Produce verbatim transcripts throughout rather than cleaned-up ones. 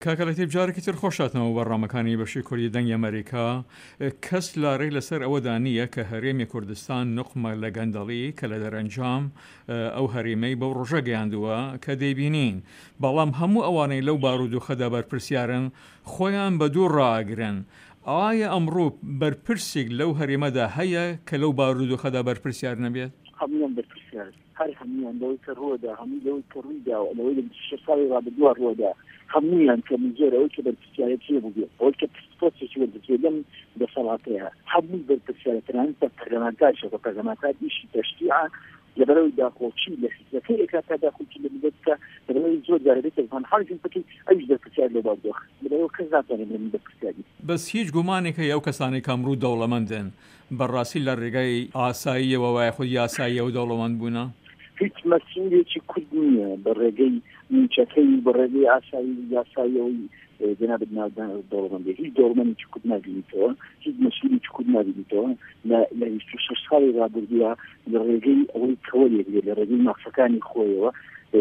کاکەڵێتی جارێکی تر خۆشاتنەوە بەڕامەکانی بەشی کوردی دەنگی ئەمریکا کەس لارەی لەسەر ئەوەدا نییە کە هەرێمی کوردستان نقمە لە گەندەڵی کە لە دەرەنجام ئەو هەرێمەی بەو ڕۆژە گەیاندووە کە دەیبینین بەڵام هەموو ئەوانەی لەو بارود و خەدا بەرپرسیارن خۆیان بە دوو ڕائگرن. ئایا ئەمڕۆ بەرپرسێک لەو هەرێمەدا هەیە کە لەو بارود و خەدا بەرپرسیار نەبێت؟ هەموویان بەرپرسیار هەر هەموویان لەوەی کە ڕۆدا هەموو لەوەی کە ڕوویداوە لەوەی لە شەش ساڵی ڕابردووە ڕۆدا هەموویان کە زۆر ئەوەی کە بەرپرسیارەت چێ بوو بێت ئەوەی کە پۆستێکی وەردەچێت لەم دەسەڵاتەیە هەمووی بەرپرسیارەتەنانیت بە پەرلەمانتاریشە بە پەرلەمانتار ئیشی تەشریع لەبەرەوەی داخۆچی لە حیزبەکەی ئێکا داخۆچی لە ملت بکە لەبەرەوەی زۆر جارەبێت تەلفۆن حاڵی بکەی ئەویش بەرپرسیار لە باردۆخ لەبەرەوە کەس ناتوانێت لە من بەرپرسیاری بەس هیچ گومانێک هەیە ئەو کەسانی کەمڕوو دەوڵەمەندن بەڕاستی لە ڕێگای ئاساییەوە وای خودی ئاساییە و دەوڵەمەند بوونە هیچ مەسئولێکی کورد نییە بە ڕێگەی نیچەکەی بە ڕێگەی ئاسایی یاساییەوەی جناب دەوڵەمەندی هیچ دەوڵەمەندێکی کورد نابینیتەوە هیچ مەسئولێکی کورد نابینیتەوە لە بیست و شەش ساڵی ڕابردووە لە ڕێگەی ئەوەی کەوەلێک بێت لە ڕێگەی ناخسەکانی خۆیەوە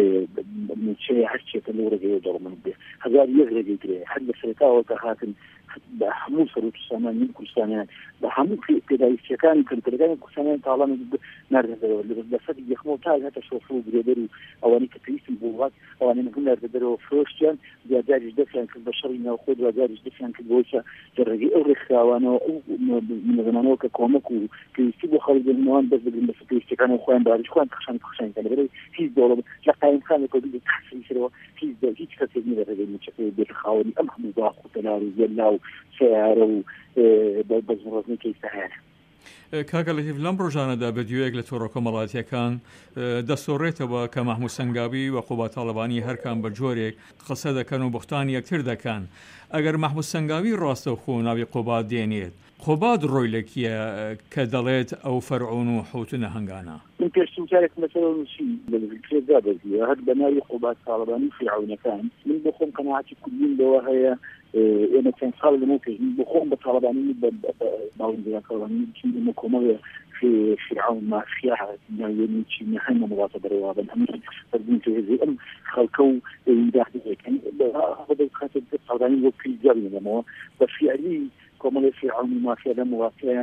نیچەیە هەرچێتە لەو ڕێگەی دەوڵەمەند بێت هەزار یەک ڕێگەی درێ هەر لە سەرەتاوە کە هاتن بە هەموو سەرۆک سامانی کوردستانیان بە هەموو پێداویستیەکانی کردەکانی کوردستانیان تاڵان ناردەدەرەوە لەسەر یەخمە تا هاتە شۆفڕ و گرێدەر و ئەوانەی کە پێویستن بۆ وڵات ئەوانەی هەموو ناردەدەرەوە فرۆشتیان دوجاریش دەستیان کرد بە شەڕی ناوخۆ دوجاریش دەستیان کرد بۆ لە ڕێگەی ئەو ڕێکخراوانەوە ئەو منەظەمانەوە کە کۆمەک و پێویستی بۆ خەڵک بنەوەیان دەست بگرن بەسەر پێویستیەکان و خۆیان باریش خۆیان قەشان قەشان کە لەبەرەوەی هیچ دەوڵەمەند لە قایمخان لەکەوتوی تحسیرەوە هیچ هیچ کەسێک نییە لە ڕێگەی نیچەکەی بێت خاوەنی ئەم هەموو باخ و تەلار و زێلا و سیارە و بەزمڕۆزنەی سەهارە. کاکەڵێتیف لەم ڕۆژانەدا بەدیوەیەک لە تۆڕە کۆمەڵاتیەکان دەسۆڕێتەوە کە مەحموود سەنگاوی و قوبات تاڵەبانی هەرکان بە جۆرێک قسە دەکەن و بوختانی یەکتر دەکەن. ئەگەر مەحموود سەنگاوی ڕاستەوخۆ ناوی قوبات دێنێت قوبات ڕۆی لەکیە کە دەڵێت ئەو فەرعون و حوتنە هەنگانە من پێشترجارێک مەسەڵە نووسی لەکرێدا بەزیوە هەر بەناوی قوبات تاڵەبانی فیرعونەکان من بۆ خۆم قەناعەتی کوردیم لەوە هەیە ئێمە چەند ساڵ لەمە پێشین بۆ خۆم بە تاڵەبانی باوەندەکەڵانی لەمە کۆمەڵێ في فرعون مافيا يعني شيء نحن مواطن بروابا هم بدون تهزي أم خلقوا داخل كان هذا الخاطر السوداني وفي جري لما بفعلي كمان فرعون مافيا لما واقعا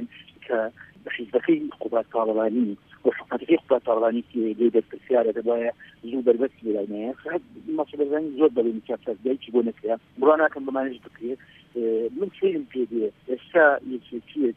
كحزبكي قبات طالباني وحقيقة قبات طالباني كي جيدة السيارة تبايا زوبر بس بلاينها فهاد مصر الزاني زود بلين كابتاز داي تبونه كيا برانا كان بمانج بكري من فيلم كده السا يسوي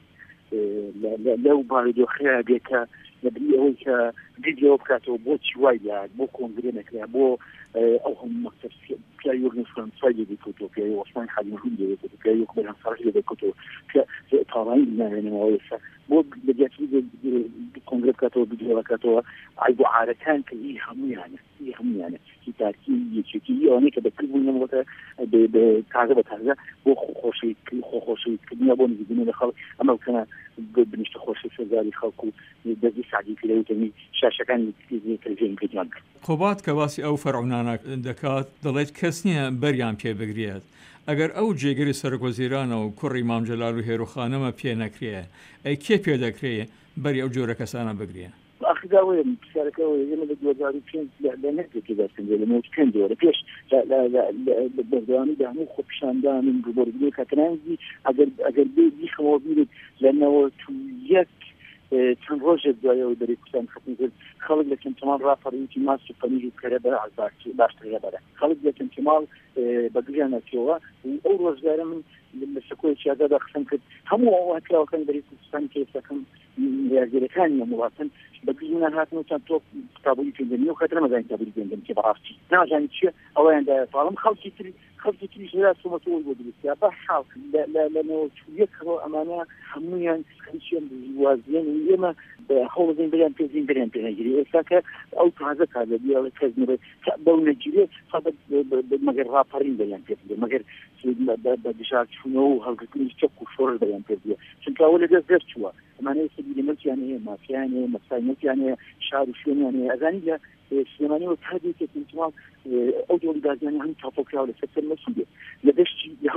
لو باردو خيا بيكا نبي أول ك فيديو بكاتو بوتش وايد بو كونغرينا كلا بو أو هم مكتب في يورن فرنساية بيكوتو في وصمان حد مهم بيكوتو في يوكبر انصارية بيكوتو في طارين يعني مويسا بو بديت في كونغرس كاتو فيديو كاتو عيبو عارتان كي هم يعني هم يعني في تركي يشكي يعني كده كل من موتا بتعذب بتعذب بو خوشي خوشي كنيا بون يجينا دخل أما كنا بنشت خوشي في ذلك خلقو دزي سعدي في لوتني شاشة كان يجي تلفزيون كده قوبات كواسي أو فرعونانا دكات دلت كسنيا بريان بيه بگريات اگر او جێگەری سەرۆکوەزیرانە و کوڕی مام جەلال و هێروخانەمە پێ نەکرێ ئەی کێ پێ دەکرێ بەری ئەو جۆرە کەسانە بگرێ أخذوا بسرقوا يوم الجوازات فين لا لا نقدر كذا تنزل موت كان دور فيش لا لا لا بالدوام ده مو خبشان ده من جبر كتنازي أجر أجر بيجي خوابير لأنه تويك تنرجع دايا ودري كسان خطير خالد لكن تمام رافر يمكن ما سفني كربلاء على باش باش كربلاء خالد لكن تمام بقينا كيوا وأول رجال من للسكوت شيء هذا خصم كد هم هو هتلاقوا كان دري كسان كيف كان يجري كان مواطن بقينا هاتنا تنتوب كابولي في الدنيا وخاطر ما زين كابولي في الدنيا كبارتي نا جاني شيء أو عند طالما خلصي تري خلصي تري جلسة ثم تقول بدي بس حال لا لا لا يكره أمانة هميا خليشين بوازين ويما هو زين بلان زين بلان بنجري إساك أو تعزك هذا بيا كذنب كبون نجري فقط مجر رابرين بلان بيا مجر بديشات شنو هالكتير يشكو شور بلان بيا شنك أول ده زرتوا أمانة سبيل ملك يعني ما في يعني مسائل يعني شعر شلون يعني أذاني سليماني وتهدي كتنتمال أو دول جازيان هم تفوق على سكة المسؤولية لدش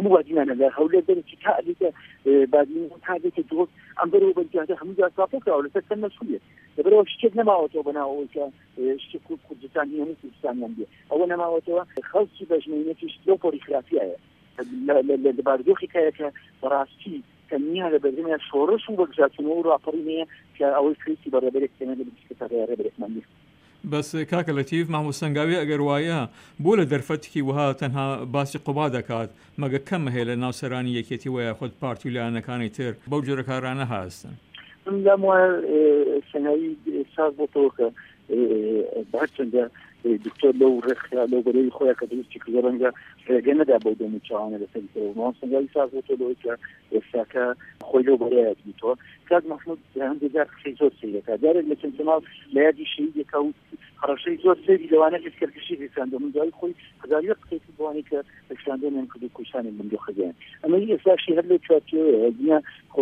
هەموو وادیانە لە هەولێر دەرەی تا ئەدێتە بادین تا دێتە دۆست ئەم بەرەوە بەرجاتە هەموو جا ساپۆکراوە لەسەر چەند مەسئولیت لەبەرەوە شتێک نەماوەتەوە بەناوەوەی کە شتێک کوردستان هەموو کوردستانیان بێ ئەوە نەماوەتەوە خەڵکی بەژمێنێتیش لەو پۆلیگرافیایە لە باردۆخی کایەکە بەڕاستی تەنیا لە بەرزمە شۆڕش و بەگژاتنەوە و ڕاپەڕینەیە کە ئەوەی کریسی بەڕێبەرێک تێنە لە بچکەتە ڕێبەرێکمان نیست. بەس کاکە لەتیف مامۆ سەنگاوی ئەگەر وایە بۆ لە دەرفەتێکی وها تەنها باسی قوبا دەکات مەگە کەم هەیە لە ناوسەرانی یەکێتی وایە خۆت پارتی و لایەنەکانی تر بەو جۆرە کارانە هاستن. من لام وایە سەنگاوی ساز بۆتەوە کە هەرچەندە دکتۆر لەو ڕێخیا لەو بەرەوی خۆیان کە دروستی کردە ڕەنگە ڕێگە نەدا بەو دەمی چاوانە لەسەریتەوە مام سەنگاوی ساز بۆتەوە لەوەی کە ئێستاکە خۆی لەو بەرەیە بیتەوە کاک مەحموود هەندێک جار قسەی زۆر سەیرەکە جارێک لە چەند ماڵ لە یادی شەهیدێکا و هەڕەشەی زۆر سەیری لەوانە لەسکەرکشی ڕێساندە من دوای خۆی هەزاریە قسەیەکی بۆوانی کە ڕێکشاندنیان کرد و کوشتانی بندۆخەکەیان ئەمە ئێستاشی هەر لەو چوارچێوەیە دنیا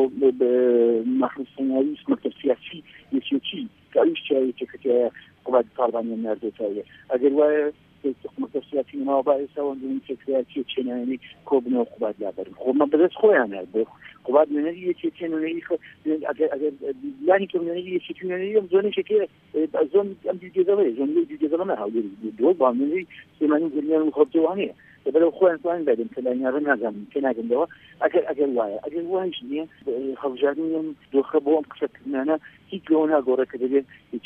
مەحموود سەنگاوی مەکتەب سیاسی یەکێتی کە ئەویش چاوێتێکەکە قوبات تاڵبانیان ناردێتەوە ئەگەر وایە مەکتەب سیاسی ناوە با ئێستاوە دومی تێکراتی چێنانی کۆبنەوە قوبات لابەرن خۆمە بەدەست خۆیان هەر قوبات نوێنەری یەکێتی نوێنەری ئەگەر لانی کە نوێنەری یەکێتی نوێنەری ئەم زۆنێکێکە زۆن ئەم دیدێدەڵێ زۆن دیدێدەڵە نەهاولێری دۆ با نوێنەری سلێمانی گوڵمیان و خۆرجەوانەیە لەبەرەوە خۆیان توانین بدەن کە لانیاڕە نازانم پێ ناگەمەوە ئەگەر ئەگەر وایە ئەگەر وایش نییە هەڵبژاردنیان دۆخە بۆ ئەم قسەکردانە هیچ لەوە ناگۆڕە کە دەبێت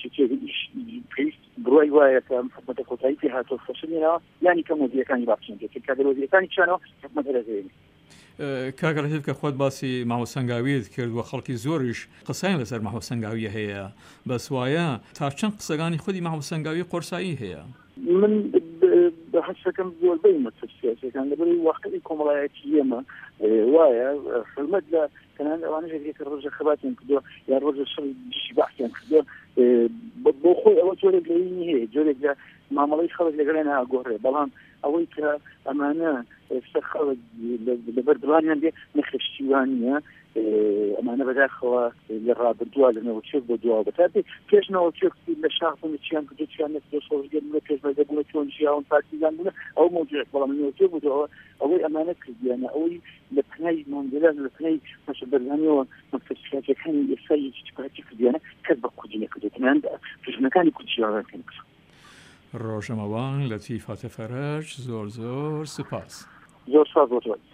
پێویست بڕای وایە کە حکومەتە کۆتایی پێ هاتۆ خەشنێنەوە یانی کە مۆدیەکانی باچێن دێت کە دەرۆزیەکانی چانەوە حکومەتە دەزێنێت. کاکە لەتیف کە خۆت باسی مامۆ سەنگاویت کرد و خەڵکی زۆریش قسەیان لەسەر مامۆ سەنگاویە هەیە بەس وایە تا چەند قسەکانی خودی مامۆ سەنگاوی قۆرسایی هەیە. من بەحەسەکەم زۆربەی مەکتەب سیاسیەکان لەبەری واقعی کۆمەڵایەتی ئێمە وایە حرمەت لە تەنانەت ئەوانەیە کە ڕۆژە خەباتیان کردووە یا ڕۆژە شەڕی دیشی بەحسیان کردووە بۆ خۆی ئەوە جۆرێک لەوینی هەیە جۆرێک لە مامەڵەی خەڵک لەگەڵیان ئاگۆڕێ بەڵام ئەوەی کە ئەمانە ئێستا خەڵک لەبەر دڵانیان بێ نەخشتیوانیە ئەمانە بەداخەوە لە ڕابردووە لە نەوەچێک بۆ دواوە بەتا بێ پێش نەوەچێک لە شاخن چیان کردو چیان نەکردو سۆژگەربوونە پێشمەرگەبوونە چۆن ژیاون پارتیزان بوونە ئەو مۆجوعێک بەڵام نەوەچێک بووەوە ئەوەی ئەمانە کردیانە ئەوەی لە پنای ماندێلا لە پنای مەسەبەرزانیەوە مەکتەب سیاسیەکانی ئێستا یەکی پارتی کردیانە کەس بە کوردی نەکردو تەنانەت دژمنەکانی کوردییان کرد. ڕۆژەمەوان لەتیف هاتەفەرەج زۆر زۆر سوپاس. زۆر سپاس بۆ تۆ.